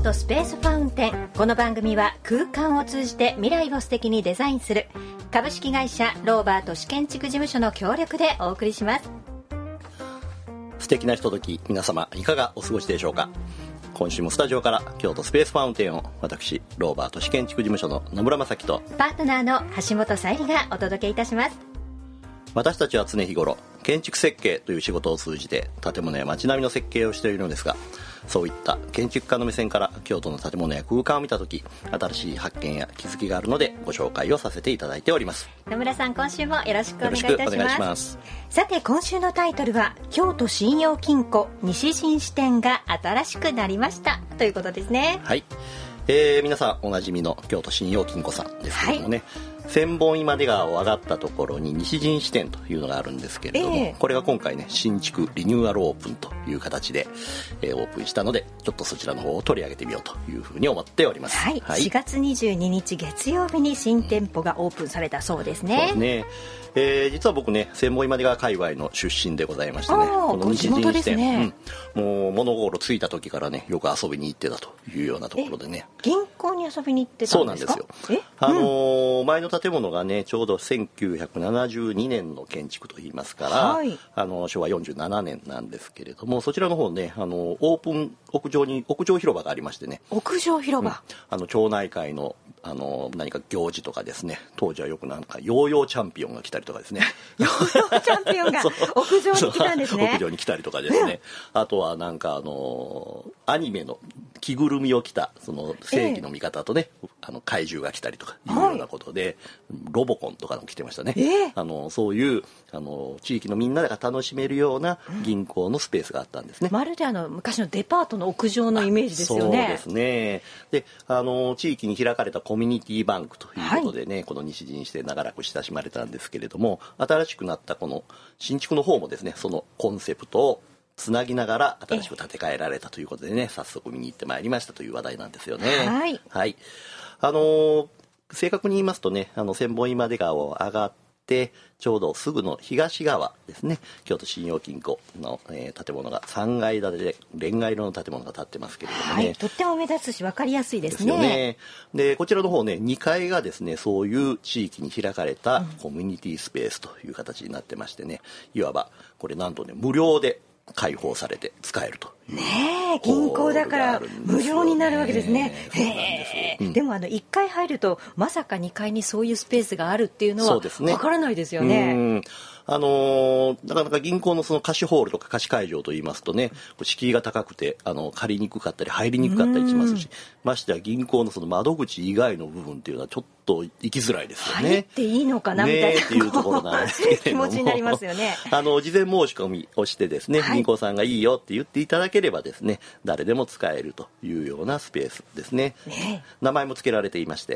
都スペースファウンテン。この番組は空間を通じて未来を素敵にデザインする株式会社ローバー都市建築事務所の協力でお送りします。 素敵なひととき、皆様いかがお過ごしでしょうか。今週もスタジオから京都スペースファウンテンを私ローバー都市建築事務所の野村正樹とパートナーの橋本さゆりがお届けいたします。 私たちは常日頃建築設計という仕事を通じて建物や街並みの設計をしているのですが、そういった建築家の目線から京都の建物や空間を見たとき、新しい発見や気づきがあるのでご紹介をさせていただいております。 野村さん、今週もよろしくお願いいたします。さて、今週のタイトルは京都信用金庫西陣支店が新しくなりましたということですね。 はい、皆さんおなじみの京都信用金庫さんですけどもね、千本今出川を上がったところに西陣支店というのがあるんですけれども、これが今回ね新築リニューアルオープンという形で、オープンしたので、ちょっとそちらの方を取り上げてみようというふうに思っております。 はい、4月22日月曜日に新店舗がオープンされたそうですね。 そうですね、実は僕ね千本今出川界隈の出身でございましてね、この西陣支店、もう物心ついた時からねよく遊びに行ってたというようなところでね。 銀行に遊びに行ってたんですか？ そうなんですよ。前の建物がねちょうど1972年の建築といいますから、昭和47年なんですけれども、そちらの方ねオープン屋上広場がありましてね。 屋上広場、 町内会の何か行事とかですね、当時はよくなんかヨーヨーチャンピオンが来たりとかですねヨーヨーチャンピオンが屋上に来たんですね。 屋上に来たりとかですね、あとはなんかアニメの着ぐるみを着たその正義の味方とね、怪獣が来たりとかいうようなことで、ロボコンとかも来てましたね。そういう地域のみんなが楽しめるような銀行のスペースがあったんですね。 まるで昔のデパートの屋上のイメージですよね。 そうですね。で地域に開かれたコミュニティバンクということでね、この西陣支店長らく親しまれたんですけれども、新しくなったこの新築の方もですね、そのコンセプトをつなぎながら新しく建て替えられたということでね、早速見に行ってまいりましたという話題なんですよね。はい、正確に言いますとね、千本今出川を上がってちょうどすぐの東側ですね、京都信用金庫の、建物が3階建てでレンガ色の建物が建ってますけれどもね、 とっても目立つし分かりやすいですね。 ですよね。でこちらの方ね、2階がですねそういう地域に開かれたコミュニティスペースという形になってましてね、いわばこれなんとね無料で開放されて使えるというね。銀行だから無料になるわけですね。でも1階入るとまさか2階にそういうスペースがあるっていうのはわからないですよね。 なかなか銀行のその貸しホールとか貸し会場といいますとね、敷居が高くて借りにくかったり入りにくかったりしますし、ましてや銀行のその窓口以外の部分っていうのはちょっと行きづらいですよね。 入っていいのかなみたいな、 っていうところなんですけれども気持ちになりますよね。 事前申し込みをしてですね、銀行さんがいいよって言っていただければですね、誰でも使えるというようなスペースですね。名前も付けられていまして、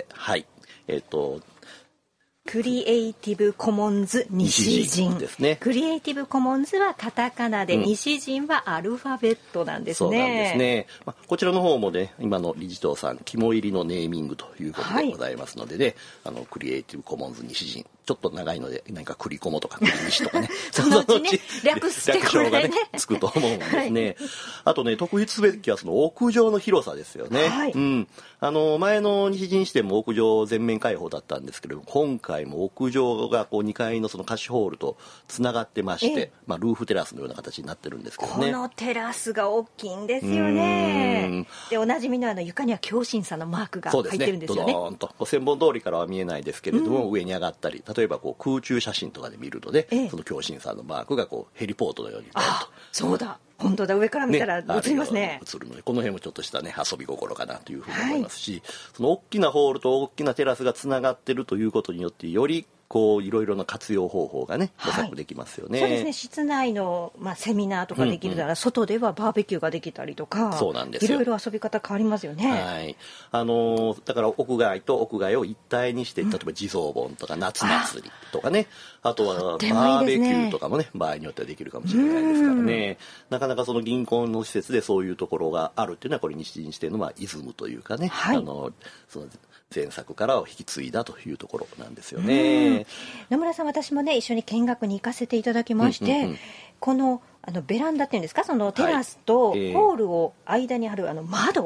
クリエイティブコモンズ西陣ですね。 クリエイティブコモンズはカタカナで、西陣はアルファベットなんですね。 そうなんですね。こちらの方もね、今の理事長さん肝入りのネーミングということでございますのでね、クリエイティブコモンズ西陣、ちょっと長いので何かクリコモとかクリ西とかねそのうちね略してこれねつくと思うんですね。あとね、特筆すべきはその屋上の広さですよね。前の西陣支店も屋上全面開放だったんですけれども、今回も屋上が2階のその貸しホールとつながってまして、ルーフテラスのような形になってるんですけどね。 このテラスが大きいんですよね。でおなじみの床には京信さんのマークが入ってるんですよね。 ドドーンと千本通りからは見えないですけれども、上に上がったり、例えば空中写真とかで見るとね、その京信さんのマークがヘリポートのようにそうだ、本当だ、上から見たら映りますね。 映るので、この辺もちょっとしたね遊び心かなというふうに思いますし、その大きなホールと大きなテラスがつながってるということによってよりいろいろな活用方法がね模索できますよね。 そうですね。室内の、セミナーとかできるなら、外ではバーベキューができたりとか、 そうなんですよ。 いろいろ遊び方変わりますよね。 だから屋外と屋外を一体にして、例えば地蔵盆とか夏祭りとかね、あとはバーベキューとかもね、場合によってはできるかもしれないですからね。なかなかその銀行の施設でそういうところがあるっていうのは、これ西陣支店のイズムというかね、その前作からを引き継いだというところなんですよね。 野村さん、私もね一緒に見学に行かせていただきまして、このベランダっていうんですか、そのテラスとホールを間にある窓、大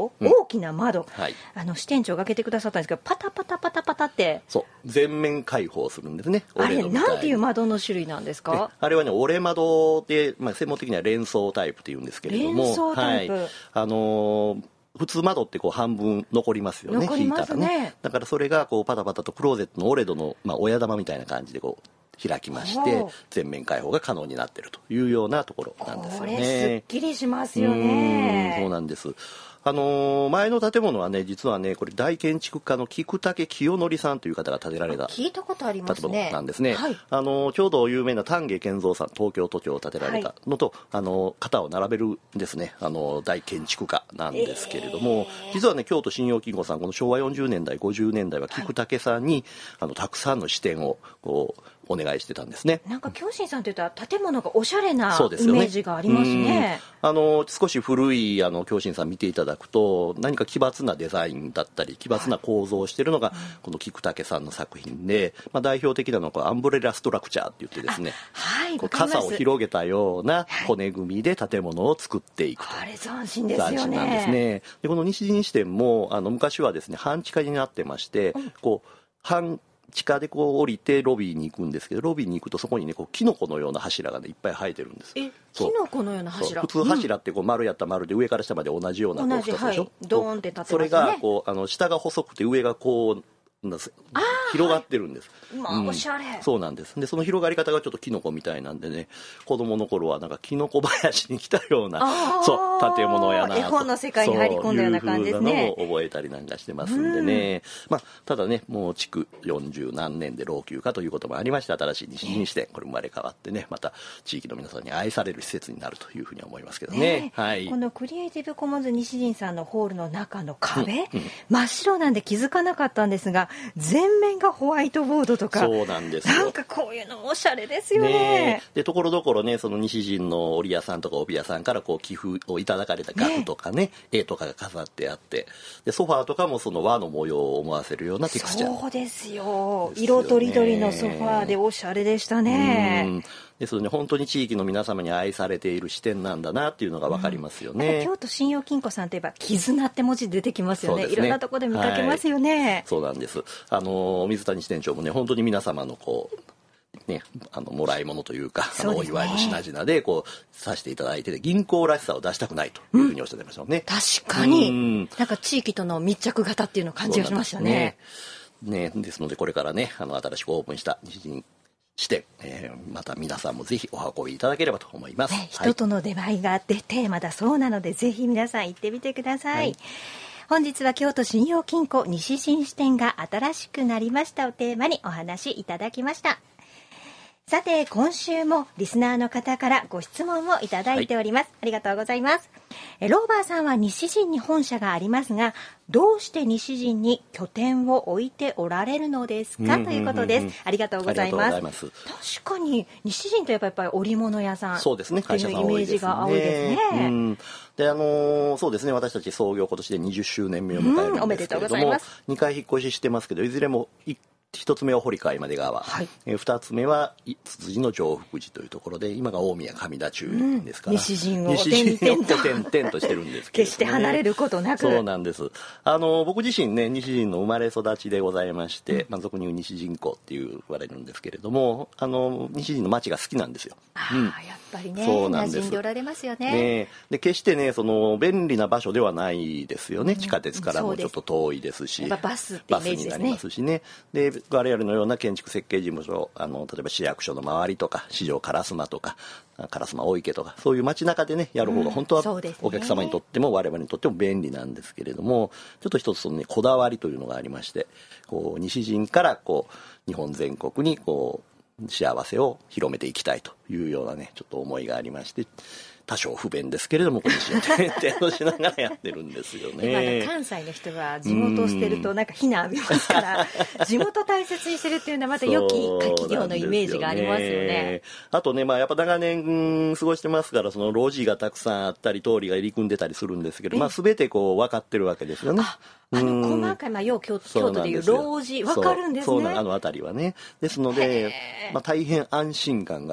きな窓、 はい、 支店長が開けてくださったんですけど、パタパタパタパタってそう全面開放するんですね。 あれなんていう窓の種類なんですか？ あれはね折れ窓で、専門的には連想タイプっていうんですけれども、 連想タイプ、 普通窓ってこう半分残りますよね。 残りますね。 引いたらね。だからそれがこうパタパタとクローゼットの折れ戸の、親玉みたいな感じでこう開きまして全面開放が可能になっているというようなところなんですよね。 これすっきりしますよね。 そうなんです。前の建物はね実はねこれ大建築家の菊竹清則さんという方が建てられた聞いたことありますね。 建物なんですね、 はい、 ちょうど有名な丹下健三さん東京都庁を建てられたのと、肩を並べるんですね大建築家なんですけれども、実はね京都信用金庫さんこの昭和40年代50年代は菊竹さんに、たくさんの支店をこうお願いしてたんですね。 なんか京信さんといったら建物がおしゃれなイメージがありますね。 少し古い京信さん見ていただくと何か奇抜なデザインだったり奇抜な構造をしているのがこの菊竹さんの作品で、代表的なのはアンブレラストラクチャーって言ってですね、こう傘を広げたような骨組みで建物を作っていくと、 あれ斬新ですよね。 斬新なんですね。でこの西陣支店も昔はですね半地下になってまして、こう半地下でこう降りてロビーに行くんですけど、ロビーに行くとそこにねこうキノコのような柱がねいっぱい生えてるんです。 キノコのような柱。 普通柱ってこう丸やったら丸で上から下まで同じような同じ、はい、ドーンって立ってますね。 それがこう下が細くて上がこう広がってるんです。 おしゃれ。 そうなんです。でその広がり方がちょっとキノコみたいなんでね、子供の頃はなんかキノコ林に来たような建物やなと、 絵本の世界に入り込んだような感じですね。 そういう風なのを覚えたりなんかしてますんでね。ただねもう築40何年で老朽化ということもありまして、新しい西陣支店これ生まれ変わってね、また地域の皆さんに愛される施設になるというふうに思いますけどね。はい、 このクリエイティブコモンズ西陣さんのホールの中の壁、真っ白なんで気づかなかったんですが、全面がホワイトボードとか、 そうなんですよ。 なんかこういうのおしゃれですよね。 でところどころねその西陣の織屋さんとか帯屋さんからこう寄付をいただかれた額とかね絵とかが飾ってあって、でソファーとかもその和の模様を思わせるようなテクスチャー。 そうですよ。色とりどりのソファーでおしゃれでしたね。 ですので本当に地域の皆様に愛されている支店なんだなっていうのが分かりますよね。 京都信用金庫さんといえば絆って文字出てきますよね。いろんなところで見かけますよね。 そうなんです。水谷支店長もね本当に皆様のこうねもらい物というかお祝いの品々でこうさせていただいて、銀行らしさを出したくないというふうにおっしゃってましたね。 確かになんか地域との密着型っていうのを感じがしましたね。 ですのでこれからね新しくオープンした西陣支店、また皆さんもぜひお運びいただければと思います。 人との出会いがテーマだそうなので、ぜひ皆さん行ってみてください。本日は京都信用金庫西陣支店が新しくなりましたをテーマにお話いただきました。さて今週もリスナーの方からご質問をいただいております。ありがとうございます。ローバーさんは西陣に本社がありますが、どうして西陣に拠点を置いておられるのですか、ということです。ありがとうございます。確かに西陣とやっぱり織物屋さん、 そうですね、 会社さん多いですね。イメージが多いですね。 でそうですね、私たち創業今年で20周年目を迎えるんですけれども、2回引っ越ししてますけど、いずれも一つ目は堀川今出川、二つ目はつつじの常福寺というところで、今が大宮上田中ですから、 西陣を点々としてるんですけど、 決して離れることなく。 そうなんです。僕自身ね西陣の生まれ育ちでございまして、俗に言う西陣子って言われるんですけれども、西陣の町が好きなんですよ。 やっぱりね、馴染んでおられますよね。 で決してねその便利な場所ではないですよね。地下鉄からもちょっと遠いですし、 バスってイメージですね。 バスになりますしね。で我々のような建築設計事務所、例えば市役所の周りとか四条烏丸とか烏丸大池とか、そういう街中でねやる方が本当はお客様にとっても我々にとっても便利なんですけれども、ちょっと一つその、こだわりというのがありまして、こう西陣からこう日本全国にこう幸せを広めていきたいというようなねちょっと思いがありまして、多少不便ですけれども、この点をしながらやってるんですよね。 今関西の人は地元を捨てるとなんか非難浴びますから地元大切にするっていうのはまた良き企業のイメージがありますよね。 あとね、やっぱ長年過ごしてますから、その路地がたくさんあったり通りが入り組んでたりするんですけど、全てこう分かってるわけですよね。 細かい、京都でいう路地分かるんですね。 辺りはね。ですので、大変安心感があるというか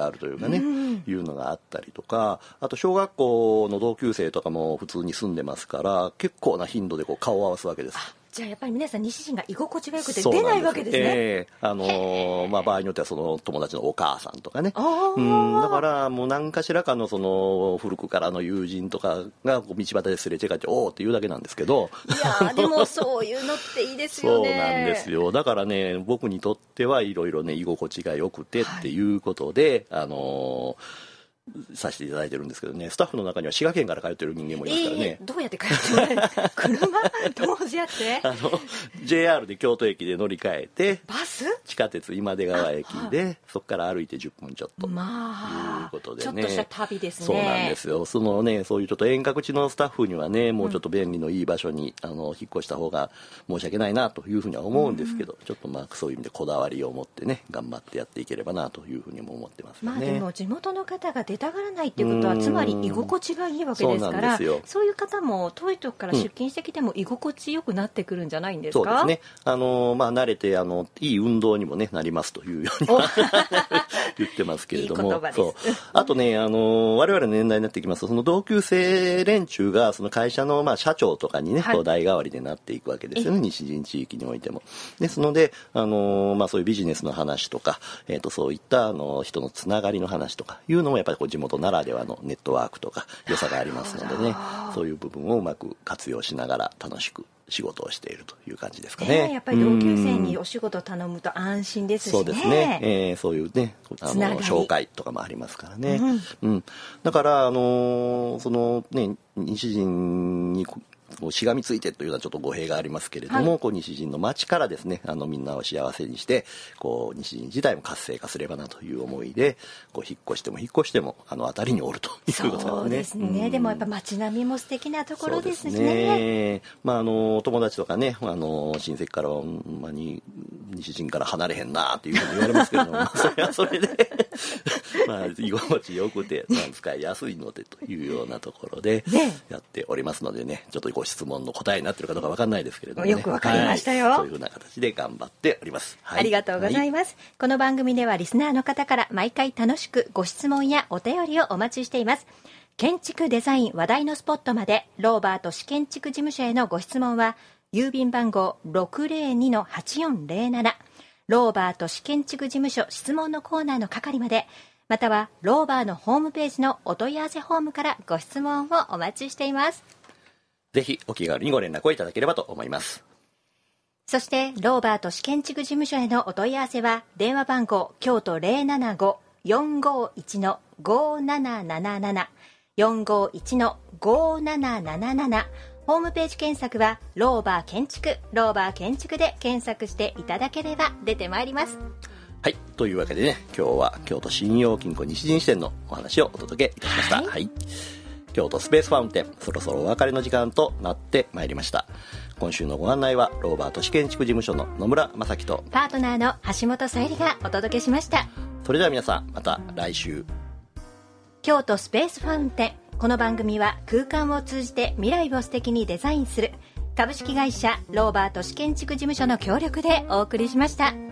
ね、いうのがあったりとか、あと小学校の同級生とかも普通に住んでますから結構な頻度でこう顔を合わすわけです。 じゃあやっぱり皆さん西陣が居心地が良くて出ないわけですね。 場合によってはその友達のお母さんとかね、だからもう何かしらかのその古くからの友人とかが道端ですれ違っておーって言うだけなんですけど、 いやでもそういうのっていいですよね。 そうなんですよ。だからね、僕にとってはいろいろね居心地が良くてっていうことで、させていただいてるんですけどね、スタッフの中には滋賀県から通ってる人間もいますからね。 どうやって通ってる車どうやって JR で京都駅で乗り換えてバス地下鉄今出川駅でそこから歩いて10分ちょっとということでね、 ちょっとした旅ですね。 そうなんですよ。そういうちょっと遠隔地のスタッフにはね、もうちょっと便利のいい場所に引っ越した方が申し訳ないなというふうには思うんですけど、ちょっとそういう意味でこだわりを持ってね頑張ってやっていければなというふうにも思ってますよね。 でも地元の方が出たがらないっていうことはつまり居心地がいいわけですから、そういう方も遠いとこから出勤してきても居心地よくなってくるんじゃないんですか。 そうですね。慣れていい運動にも、ね、なりますというように言ってますけれども、いい言葉です。そうあとね、我々の年代になってきますと、その同級生連中がその会社の社長とかにね、こう代替わりでなっていくわけですよね、西陣地域においても。ですので、そういうビジネスの話とか、そういった人のつながりの話とかいうのもやっぱりこう地元ならではのネットワークとか良さがありますのでね、そういう部分をうまく活用しながら楽しく仕事をしているという感じですかね。 やっぱり同級生にお仕事を頼むと安心ですしね。 そうですね。そういうね紹介とかもありますからね。だから西陣にしがみついてというようなちょっと語弊がありますけれども、こう西陣の町からですねみんなを幸せにしてこう西陣自体も活性化すればなという思いでこう引っ越しても辺りにおるということですね。 そうですね。でもやっぱ街並みも素敵なところですね。 友達とかね親戚からは西陣から離れへんなっていうふうに言われますけれどもそれはそれで居心地よくて使いやすいのでというようなところでやっておりますのでね、ちょっとご質問の答えになっているかどうか分かんないですけれども、ね、 よく分かりましたよ。 そういうふうな形で頑張っております。 ありがとうございます。この番組ではリスナーの方から毎回楽しくご質問やお便りをお待ちしています。建築デザイン話題のスポットまでローバート市建築事務所へのご質問は郵便番号 602-8407 ローバート市建築事務所質問のコーナーの係まで、またはローバーのホームページのお問い合わせフォームからご質問をお待ちしています。 ぜひお気軽にご連絡をいただければと思います。 そしてローバート市建築事務所へのお問い合わせは電話番号京都 075-451-5777 451-5777、ホームページ検索はローバー建築で検索していただければ出てまいります。 はい、というわけでね、今日は京都信用金庫西陣支店のお話をお届けいたしました。京都スペースファウンテン、そろそろお別れの時間となってまいりました。今週のご案内はローバート市建築事務所の野村正樹とパートナーの橋本さゆりがお届けしました。 それでは皆さんまた来週。 京都スペースファウンテン、この番組は空間を通じて未来を素敵にデザインする株式会社ローバート市建築事務所の協力でお送りしました。